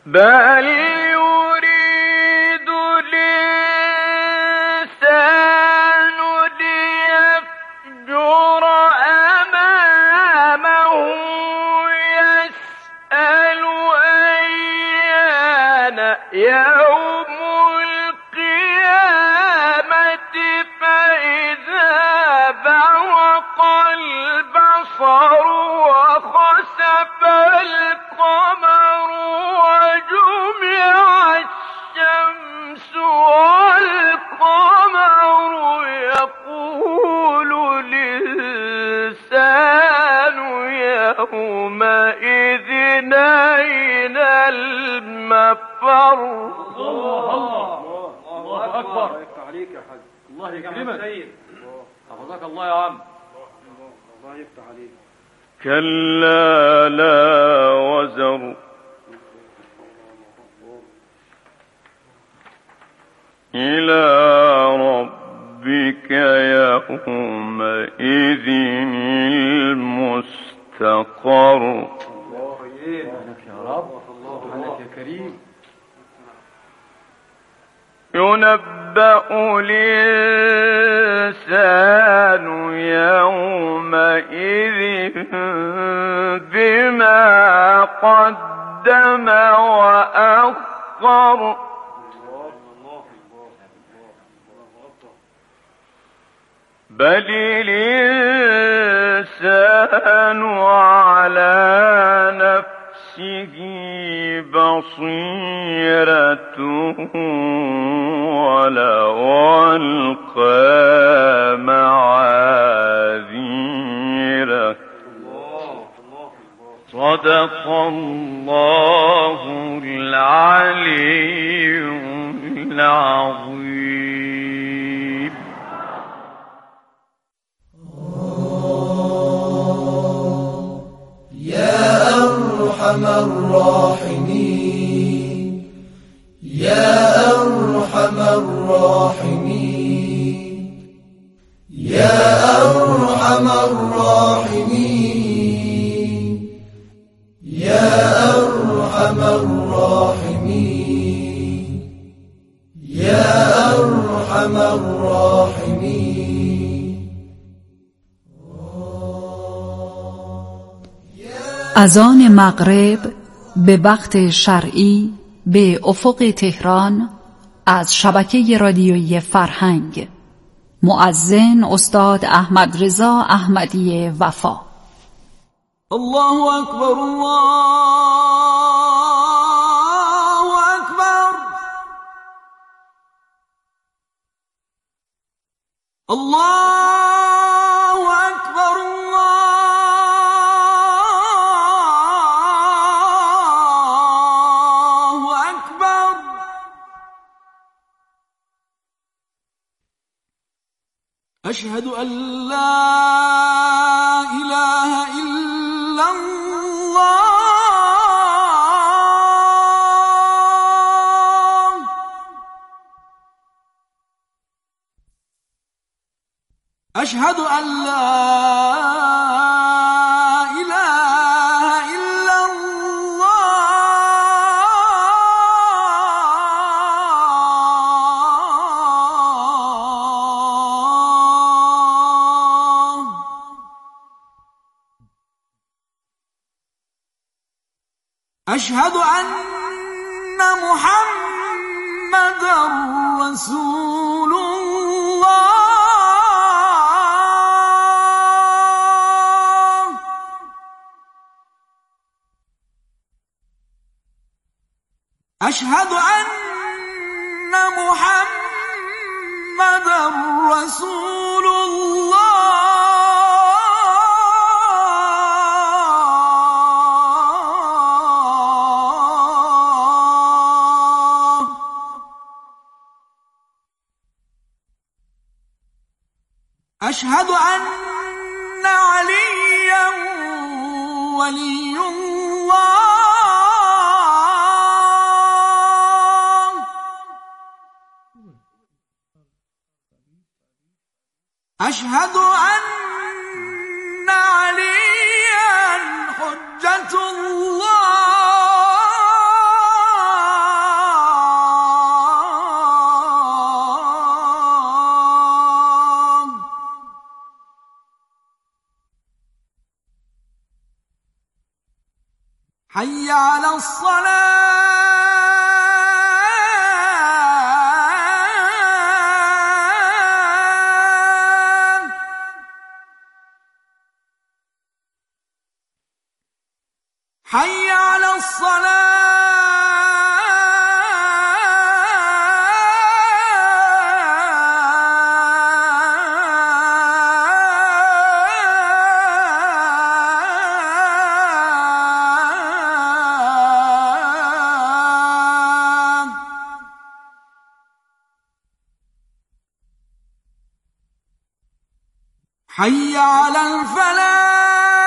بل يريد الإنسان ليفجر أمامه يسأل أيان يوم القيامة فإذا برق البصر وخسف القمر وجمع الشمس والقمر يقول الإنسان يومئذ أين المفر. الله أكبر. عليك يا حاج. الله يكرمك. حفظك الله يا عم. الله يفتح عليك. كلا لا وزر إلى ربك يومئذ المستقر. الله يهديك يا رب. الله عليك يا كريم. ينبأ الإنسان يومئذ بما قدم وأخر. بل الإنسان على نفسه بصيرة ولو ألقى معاذيره. صدق الله العلي العظيم. يا أرحم الراحمين، يا أرحم الراحمين، يا أرحم الراحمين، يا أرحم الراحمين، يا أرحم الراحمين. اذان مغرب به وقت شرعی به افق تهران از شبکه رادیویی فرهنگ. مؤذن استاد احمد رضا احمدی وفا. الله اکبر، الله اکبر، الله أشهد أن لا إله إلا الله، أشهد أن لا إله إلا أشهد أن محمدًا رسول الله، أشهد أن محمدًا رسول الله. أشهد أن عليا ولي الله، أشهد أن عليا حجة الله، على الصلاة حي على الصلاة حي على الفلاح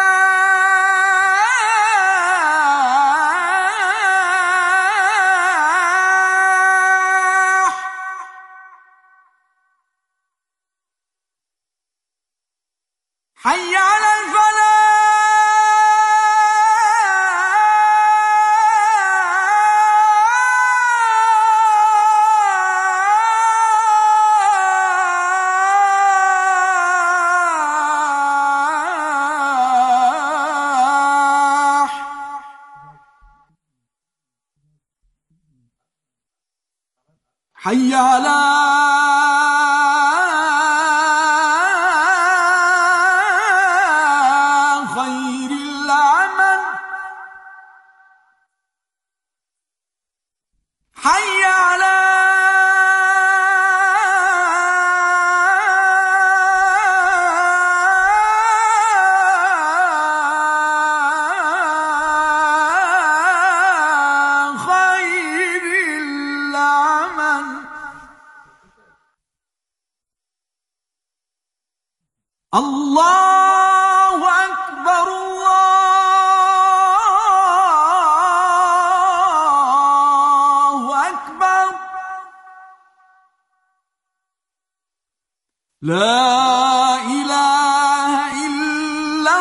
حي على حي على خير العمل حي على خير العمل الله أكبر الله أكبر لا إله إلا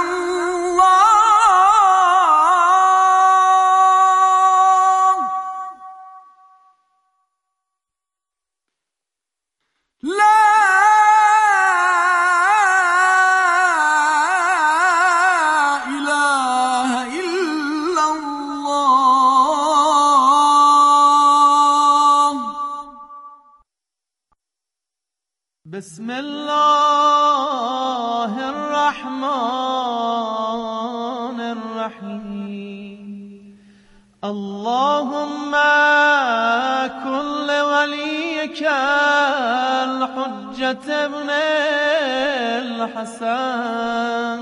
الله لا بسم الله الرحمن الرحيم اللهم كن لوليك الحجة ابن الحسن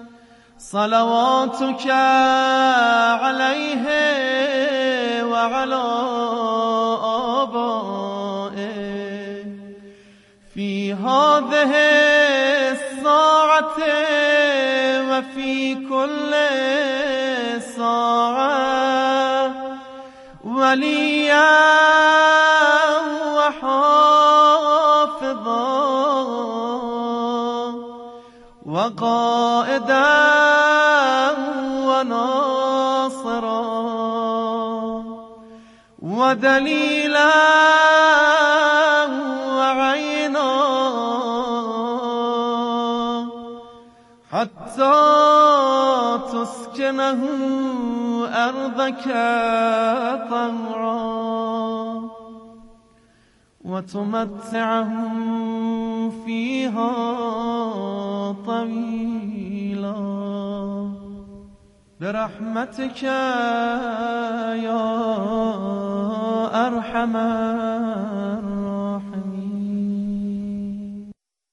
صلواتك عليه وعلى آبائه في هذه الساعة وفي كل ساعة وليا وحافظا وقائدا وناصرا ودليلا حتى تسكنه أرضك طوعا وتمتعه فيها طويلا برحمتك يا أرحم الراحمين.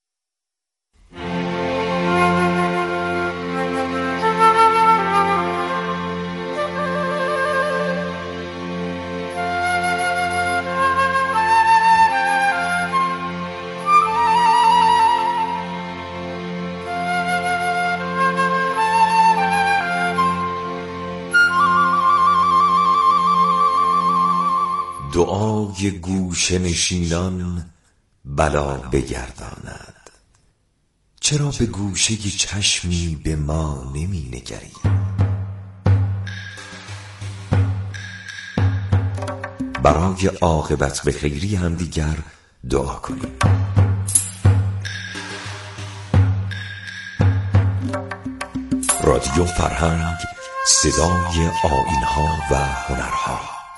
دعای گوشه نشینان بلا بگرداند. چرا به گوشه چشمی به ما نمی نگری؟ برای عاقبت به خیری هم دیگر دعا کنیم. رادیو فرهنگ صدای آیین‌ها و هنرها.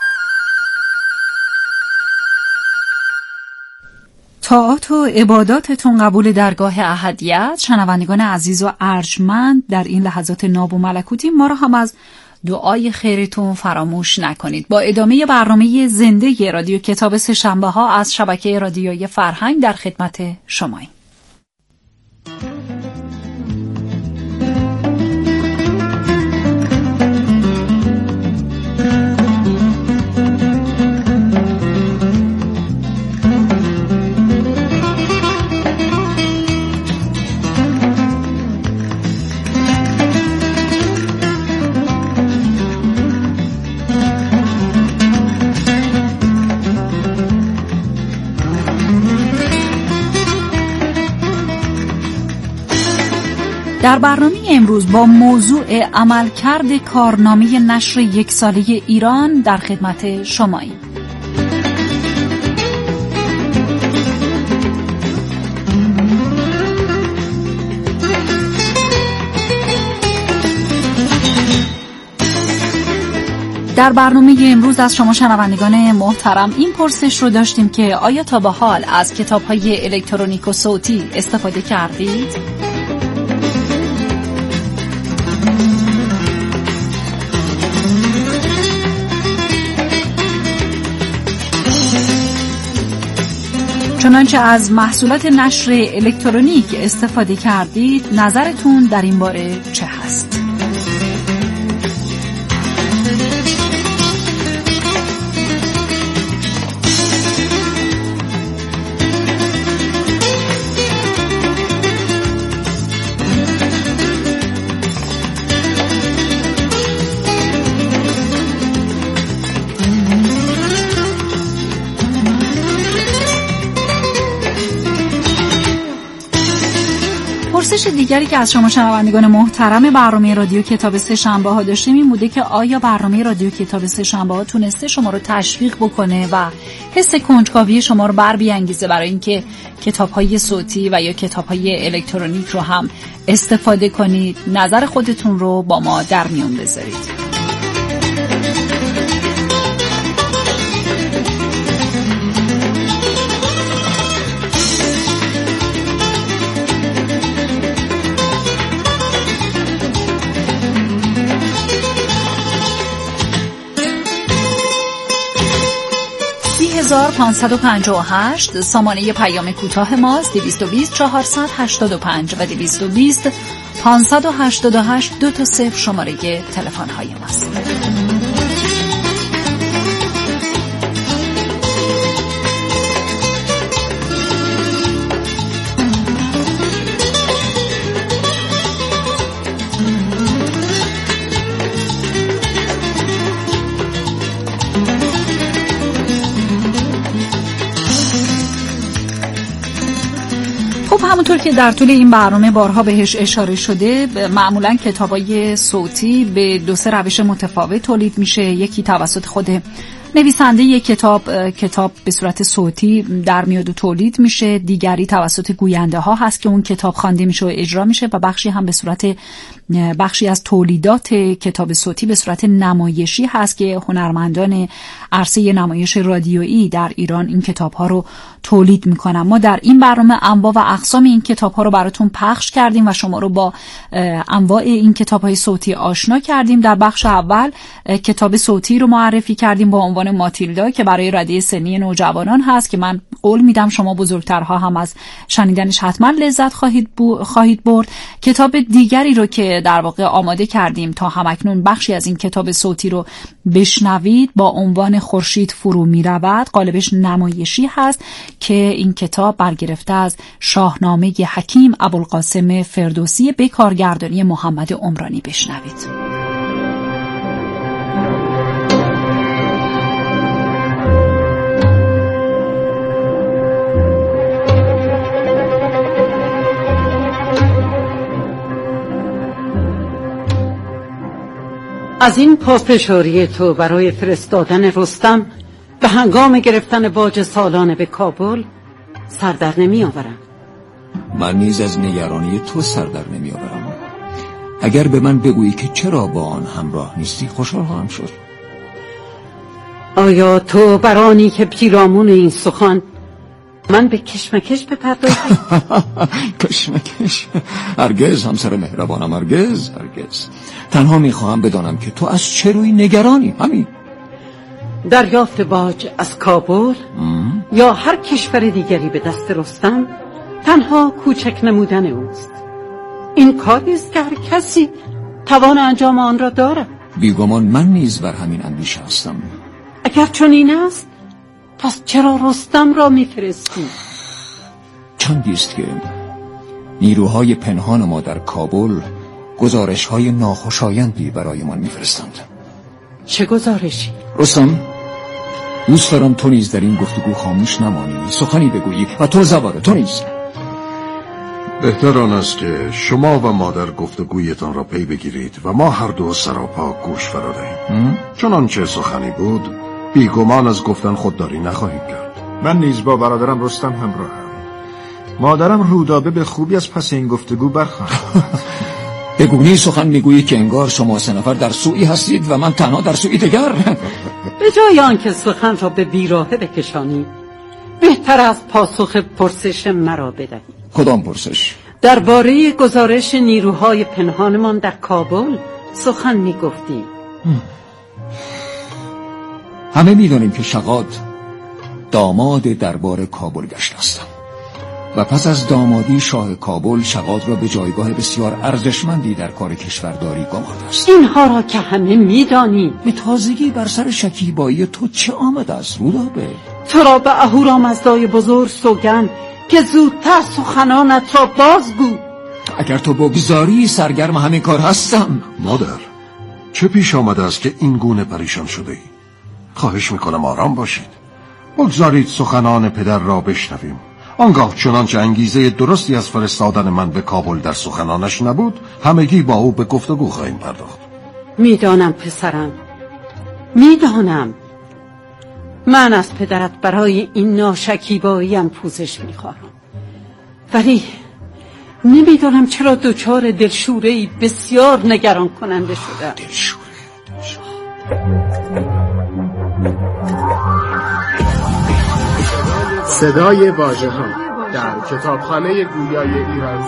طاعات و عباداتتون قبول درگاه احدیت. شنوندگان عزیز و ارجمند، در این لحظات ناب و ملکوتی ما را هم از دعای خیرتون فراموش نکنید. با ادامه برنامه زنده رادیو کتاب سه‌شنبه ها از شبکه رادیویی فرهنگ در خدمت شماییم. در برنامه امروز با موضوع عملکرد کارنامه نشر یک ساله ایران در خدمت شماییم. در برنامه امروز از شما شنوندگان محترم این پرسش رو داشتیم که آیا تا به حال از کتاب‌های الکترونیک و صوتی استفاده کردید؟ چنانچه از محصولات نشر الکترونیک استفاده کردید، نظرتون در این باره چه هست؟ پرسش دیگری که از شما شنوندگان محترم برنامه رادیو کتاب سه‌شنبه ها داشتیم این بوده که آیا برنامه رادیو کتاب سه‌شنبه ها تونسته شما رو تشویق بکنه و حس کنجکاوی شما رو بربیانگیزه برای اینکه کتاب‌های صوتی و یا کتاب‌های الکترونیک رو هم استفاده کنید؟ نظر خودتون رو با ما در میون بذارید. (558) سامانه پیام کوتاه ماست. 220 485 و 220 588 2 تا 0 شماره تلفن های ماست. همونطور که در طول این برنامه بارها بهش اشاره شده، معمولاً کتابای صوتی به 2-3 روش متفاوت تولید میشه. یکی توسط خود نویسنده یک کتاب به صورت صوتی در میاد و تولید میشه، دیگری توسط گوینده ها هست که اون کتاب خوانده میشه و اجرا میشه، و بخشی هم به صورت بخشی از تولیدات کتاب صوتی به صورت نمایشی هست که هنرمندان عرصه نمایش رادیویی در ایران این کتاب ها رو تولید میکنن. ما در این برنامه انواع و اقسام این کتاب ها رو براتون پخش کردیم و شما رو با انواع این کتاب های صوتی آشنا کردیم. در بخش اول کتاب صوتی رو معرفی کردیم با عنوان ماتیلدا که برای رده سنی نوجوانان هست که من قول میدم شما بزرگترها هم از شنیدنش حتما لذت خواهید برد. کتاب دیگری رو که در واقع آماده کردیم تا همکنون بخشی از این کتاب صوتی رو بشنوید با عنوان خورشید فرو میرود، قالبش نمایشی هست که این کتاب برگرفته از شاهنامه حکیم ابوالقاسم فردوسی به کارگردانی محمد عمرانی. بشنوید. از این پافشاری تو برای فرستادن رستم به هنگام گرفتن باج سالانه به کابل سر در نمی آورم. من نیز از نگرانی تو سر در نمی آورم. اگر به من بگویی که چرا با آن همراه نیستی خوشحال خواهم شد. آیا تو برانی که پیرامون این سخن من به کشمکش بپردازی؟ کشمکش؟ هرگز همسر مهربانم، هرگز. تنها میخواهم بدانم که تو از چه روی نگرانی. همین. دریافت باج از کابل یا هر کشور دیگری به دست رستم تنها کوچک نمودن اوست. این کاری است که هر کسی توان انجام آن را دارد. بیگمان من نیز بر همین اندیشه هستم. اگر چنین است پس چرا رستم را میفرستی؟ چندی است که نیروهای پنهان ما در کابل گزارش‌های ناخوشایندی برایمان میفرستند. چه گزارشی؟ رستم، دوست دارم تو نیز در این گفتگو خاموش نمانی، سخنی بگویی و تو زباره تو نیز. بهتر آن است که شما و مادر گفتگویتان را پی بگیرید و ما هر دو سراپا گوش فرا دهیم. چنانچه سخنی بود بیگمان از گفتن خودداری نخواهیم کرد. من نیز با برادرم رستم همراهم. مادرم رودابه به خوبی از پس این گفتگو برخواهد. به گونه‌ای سخن میگویی که انگار شما سه نفر در سویی هستید و من تنها در سویی دیگر. به جای آنکه سخن را به بیراهه بکشانی بهتر از پاسخ پرسش مرا بدهی. کدام پرسش؟ درباره گزارش نیروهای پنهانمان در کابل سخن میگفتی. همه میدانیم که شغاد داماد دربار کابل گشته است و پس از دامادی شاه کابل شغاد را به جایگاه بسیار ارزشمندی در کار کشورداری گمارده است. اینها را که همه میدانی. به تازگی بر سر شکیبایی تو چه آمده است رودابه؟ تو را به اهورامزدای بزرگ سوگند که زودتر سخنانت را بازگو. اگر تو بگذاری سرگرم همین کار هستم. مادر، چه پیش آمده است که این گونه پریشان شده ای؟ خواهش میکنم آرام باشید. بگذارید سخنان پدر را بشنویم. آنگاه چنانچه انگیزه درستی از فرستادن من به کابل در سخنانش نبود، همگی با او به گفتگو خواهیم پرداخت. میدانم پسرم، میدانم. من از پدرت برای این ناشکیباییم پوزش میخواهم، ولی نمیدانم چرا دچار دلشوره‌ای بسیار نگران کننده شده. صدای واژه‌ها در کتابخانه گویای ایران.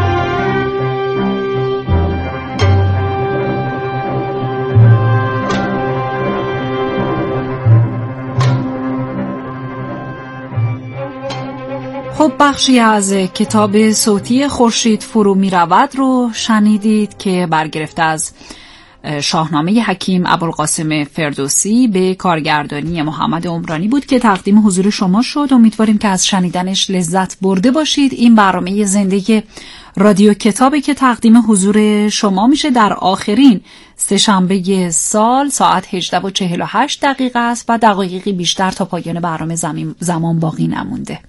خب بخشی از کتاب صوتی خورشید فرو می رود رو شنیدید که برگرفته از شاهنامه حکیم ابوالقاسم فردوسی به کارگردانی محمد عمرانی بود که تقدیم حضور شما شد. امیدواریم که از شنیدنش لذت برده باشید. این برنامه زنده رادیو کتابی که تقدیم حضور شما میشه در آخرین سه‌شنبه سال ساعت 18:48 است و دقایقی بیشتر تا پایان برنامه زمان باقی نمونده.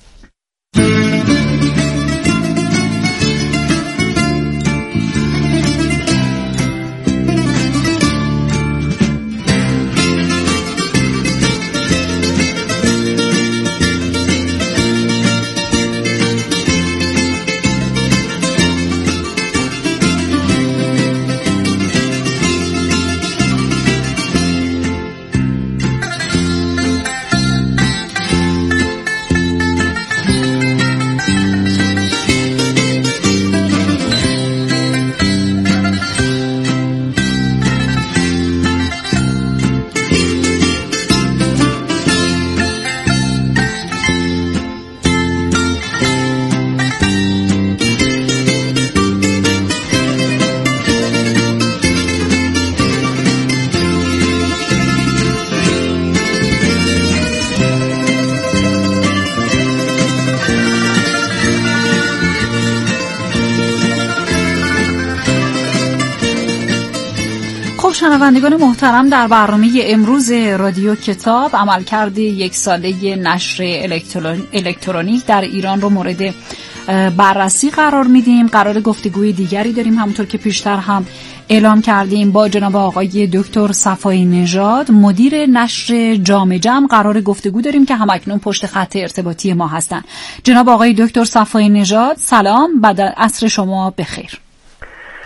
شنوندگان محترم، در برنامه امروز رادیو کتاب عملکرد یک ساله نشر الکترونیک در ایران رو مورد بررسی قرار میدیم. قرار گفتگوی دیگری داریم، همونطور که پیشتر هم اعلام کردیم، با جناب آقای دکتر صفایی نژاد مدیر نشر جام جم قرار گفتگو داریم که همکنون پشت خط ارتباطی ما هستن. جناب آقای دکتر صفایی نژاد سلام، بعد عصر شما بخیر.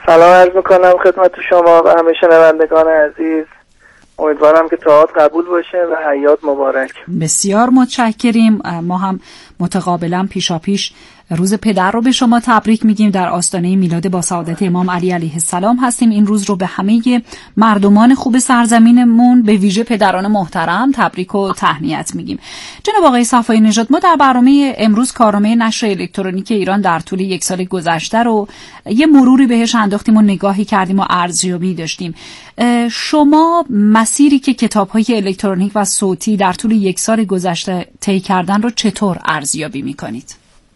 سلام عرض میکنم خدمت شما و همه شنوندگان عزیز. امیدوارم که تعهد قبول باشه و حیات مبارک. بسیار متشکریم. ما هم متقابلا پیشاپیش روز پدر رو به شما تبریک میگیم. در آستانه میلاد با سعادت امام علی علیه السلام هستیم. این روز رو به همه مردمان خوب سرزمینمون به ویژه پدران محترم تبریک و تهنیت میگیم. جناب آقای صفایی نژاد، ما در برنامه امروز کارنامه نشر الکترونیک ایران در طول یک سال گذشته رو یه مروری بهش انداختیم و نگاهی کردیم و ارزیابی داشتیم. شما مسیری که کتاب‌های الکترونیک و صوتی در طول یک سال گذشته طی کردن رو چطور ارزیابی میکنید؟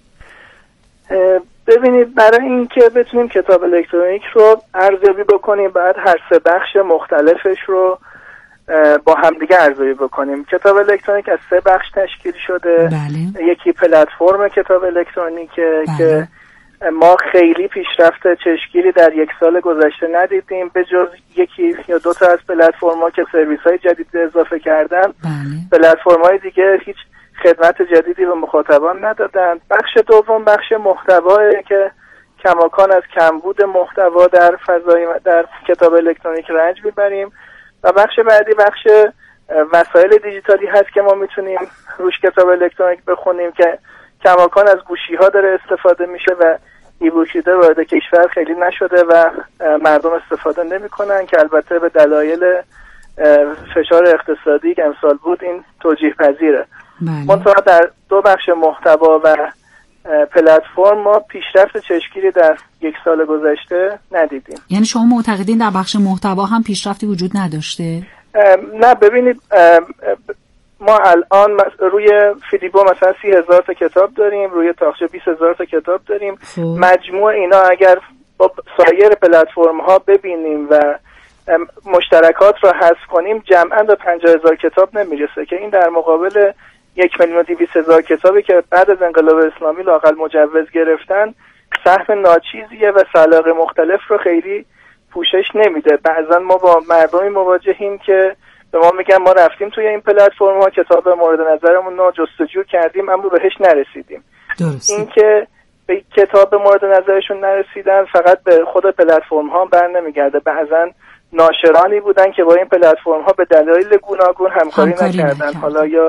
ببینید، برای اینکه بتونیم کتاب الکترونیک رو ارزیابی بکنیم بعد هر سه بخش مختلفش رو با همدیگه ارزیابی بکنیم. کتاب الکترونیک از سه بخش تشکیل شده. بله. یکی پلتفرم کتاب الکترونیکه که ما خیلی پیشرفت چشمگیری در یک سال گذشته ندیدیم به جز یکی یا دو تا از پلتفرم‌ها که سرویس‌های جدید اضافه کردن. پلتفرم‌های دیگه هیچ خدمت جدیدی به مخاطبان ندادن. بخش دوم بخش محتوایی که کماکان از کمبود محتوا در در کتاب الکترونیک رنج میبریم و بخش بعدی بخش وسایل دیجیتالی هست که ما میتونیم روش کتاب الکترونیک بخونیم که کماکان از گوشی‌ها داره استفاده میشه و ایبوکیده وارد کشور خیلی نشده و مردم استفاده نمیکنن که البته به دلایل فشار اقتصادی که امسال بود این توجیه پذیره. منتها در دو بخش محتوا و پلتفرم ما پیشرفت چشمگیری در یک سال گذشته ندیدیم. یعنی شما معتقدین در بخش محتوا هم پیشرفتی وجود نداشته؟ نه، ببینید ما الان روی فیلیبو مثلا 30,000 تا کتاب داریم، روی تاخچه 20,000 تا کتاب داریم. مجموع اینا اگر با سایر پلتفرم ها ببینیم و مشترکات رو حذف کنیم جمعاً به 50,000 کتاب نمیرسه که این در مقابل 1,200,000 کتابی که بعد از انقلاب اسلامی لااقل مجوز گرفتن سهم ناچیزیه و سلاغ مختلف رو خیلی پوشش نمیده. بعضا ما با مردمی مواجهیم که به ما میگن ما رفتیم توی این پلتفرم ها کتاب مورد نظرمون رو جستجو کردیم اما بهش نرسیدیم. این که به کتاب مورد نظرشون نرسیدن فقط به خود پلتفرم ها بر نمیگرده. بعضا ناشرانی بودن که با این پلتفرم ها به دلایل گوناگون همکاری نکردن، حالا یا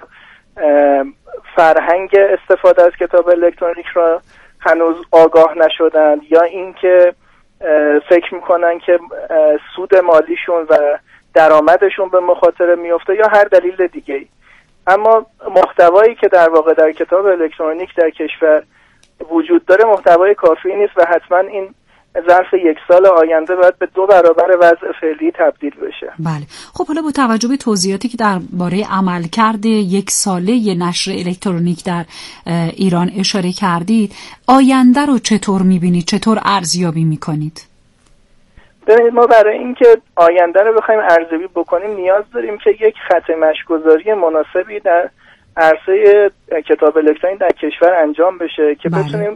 فرهنگ استفاده از کتاب الکترونیک را هنوز آگاه نشدن یا اینکه فکر میکنن که سود مالیشون و درآمدشون به مخاطره میفته یا هر دلیل دیگه ای. اما محتوایی که در واقع در کتاب الکترونیک در کشور وجود داره محتوای کافی نیست و حتما این ظرف یک سال آینده باید به 2 برابر وضع فعلی تبدیل بشه. بله. خب حالا با توجه به توضیحاتی که درباره عملکرد یک ساله نشر الکترونیک در ایران اشاره کردید، آینده رو چطور می‌بینید؟ چطور ارزیابی می‌کنید؟ ببینید، ما برای اینکه آینده رو بخوایم ارزیابی بکنیم نیاز داریم که یک خط مشی‌گذاری مناسبی در عرصه کتاب الکترونیک در کشور انجام بشه که بتونیم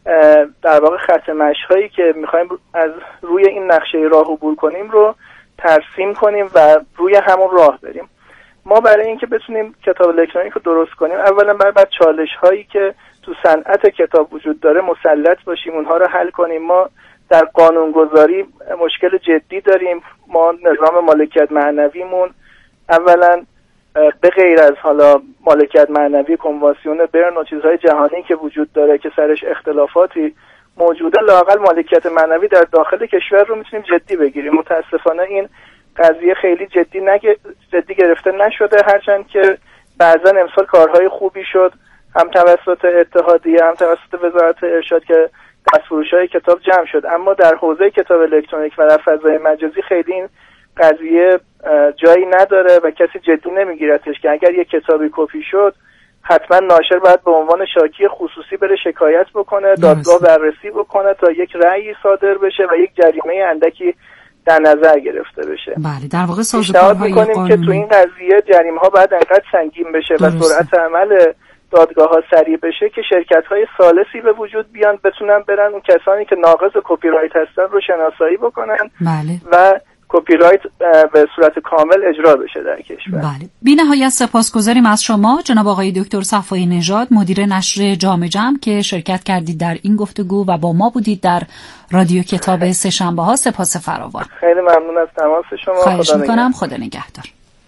در واقع خط مشی‌هایی که می‌خوایم از روی این نقشه راه عبور کنیم رو ترسیم کنیم و روی همون راه بریم. ما برای اینکه بتونیم کتاب الکترونیک رو درست کنیم اولا باید چالش‌هایی که تو صنعت کتاب وجود داره مسلط باشیم، اونها رو حل کنیم. ما در قانونگذاری مشکل جدی داریم. ما نظام مالکیت معنویمون اولا به غیر از حالا مالکیت معنوی کنوانسیون برن و چیزهای جهانی که وجود داره که سرش اختلافاتی موجوده، لااقل مالکیت معنوی در داخل کشور رو میتونیم جدی بگیریم. متاسفانه این قضیه خیلی جدی گرفته نشده، هرچند که بعضا امسال کارهای خوبی شد هم توسط اتحادیه هم توسط وزارت ارشاد که دستفروش‌های کتاب جمع شد، اما در حوزه کتاب الکترونیک و در فضای مجازی خیلی این قضیه جایی نداره و کسی جدی نمیگیرتش که اگر یک کتابی کپی شد حتما ناشر باید به عنوان شاکی خصوصی بره شکایت بکنه، دادگاه بررسی بکنه تا یک رأی صادر بشه و یک جریمه اندکی در نظر گرفته بشه. بله، در واقع سازوکارهای می‌کنیم که تو این قضیه جریمه‌ها باید انقدر سنگین بشه و سرعت عمل دادگاه‌ها سریع بشه که شرکت‌های ثالثی به وجود بیان بتونن برن اون کسانی که ناقض کپی رایت هستن رو شناسایی بکنن. بله. و کپی رایت به صورت کامل اجرا بشه در کشور. بله. بی نهایت سپاسگزاریم از شما جناب آقای دکتر صفایی نژاد، مدیر نشر جام جم که شرکت کردید در این گفتگو و با ما بودید در رادیو کتاب سه‌شنبه ها. سپاس فراوان. خیلی ممنون از تماس شما. خواهش میکنم. خدا نگهدار.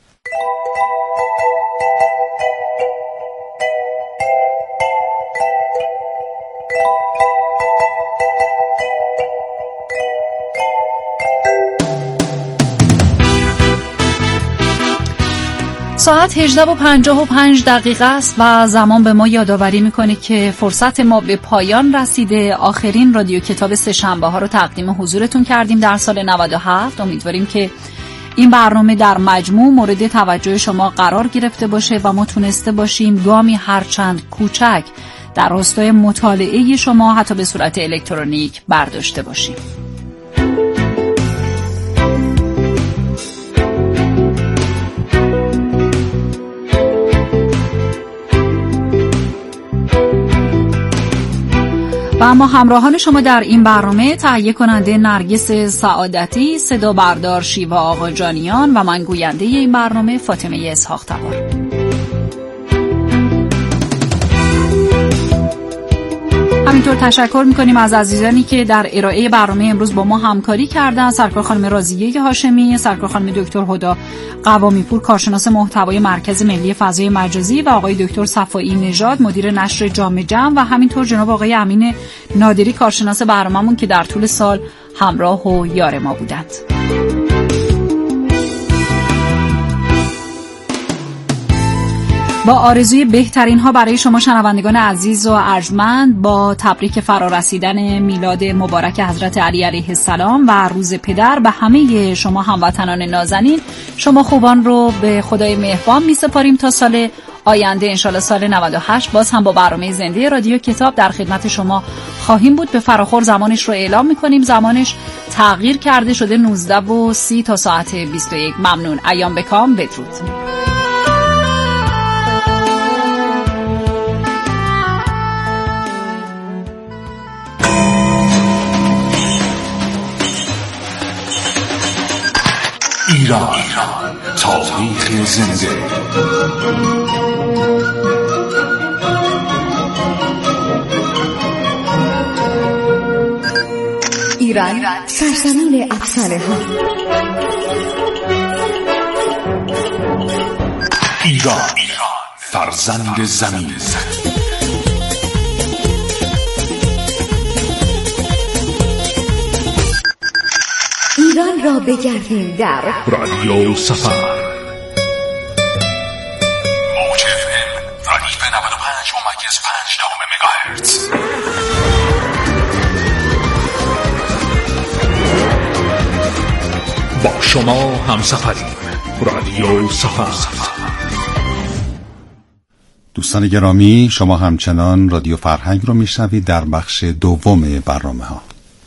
ساعت 18:55 است و زمان به ما یادآوری میکنه که فرصت ما به پایان رسیده. آخرین رادیو کتاب سه‌شنبه ها رو تقدیم حضورتون کردیم در سال 97. امیدواریم که این برنامه در مجموع مورد توجه شما قرار گرفته باشه و ما تونسته باشیم گامی هرچند کوچک در راستای مطالعه شما حتی به صورت الکترونیک برداشته باشیم. و اما همراهان شما در این برنامه تهیه کننده نرگس سعادتی، صدا بردار شیوا آقاجانیان و من گوینده این برنامه فاطمه اسحاق تبار. همینطور تشکر میکنیم از عزیزانی که در ارائه برنامه امروز با ما همکاری کردن. سرکار خانم رازیه هاشمی، سرکار خانم دکتر هدی قوامی پور کارشناس محتوای مرکز ملی فضای مجازی و آقای دکتر صفایی نژاد مدیر نشر جام جم و همینطور جناب آقای امین نادری کارشناس برنامه‌مون که در طول سال همراه و یار ما بودند. با آرزوی بهترین ها برای شما شنوندگان عزیز و ارجمند، با تبریک فرارسیدن میلاد مبارک حضرت علی علیه السلام و روز پدر به همه شما هموطنان نازنین، شما خوبان رو به خدای مهربان می سپاریم تا سال آینده انشالله سال 98 باز هم با برنامه زنده رادیو کتاب در خدمت شما خواهیم بود. به فراخور زمانش رو اعلام میکنیم. زمانش تغییر کرده شده 19:30 تا ساعت 21. ممنون. ایام بکام. بدرود. ایران تاریخ زنده. ایران سرزمین افسانه ها. ایران فرزند زمین. ایران را بگردیم در رادیو سفر. موج FM رادیو 95.5 مگاهرتز. با شما همسفریم. رادیو سفر. دوستان گرامی، شما همچنان رادیو فرهنگ رو میشنوید در بخش دوم برنامه ها.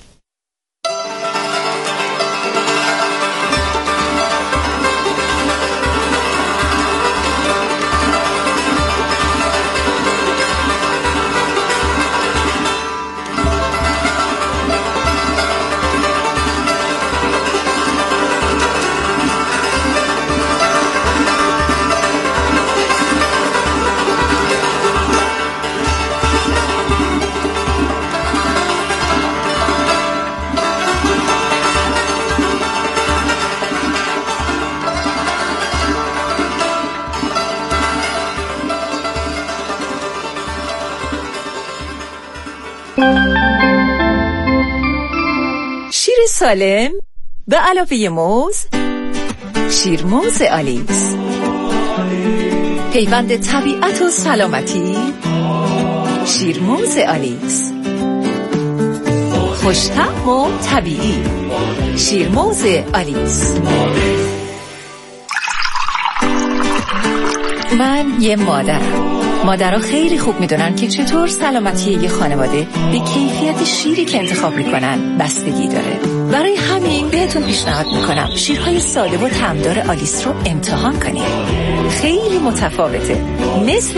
شیر سالم به علاوه موز، شیرموز آلیس، پیوند طبیعت و سلامتی، شیرموز آلیس، خوش‌طعم و طبیعی، شیرموز آلیس. من یه مادرم. مادرها خیلی خوب میدونن که چطور سلامتی یه خانواده به کیفیت شیری که انتخاب میکنن بستگی داره. برای همین بهتون پیشنهاد میکنم شیرهای ساده و طعمدار آلیس رو امتحان کنید. خیلی متفاوته. مثل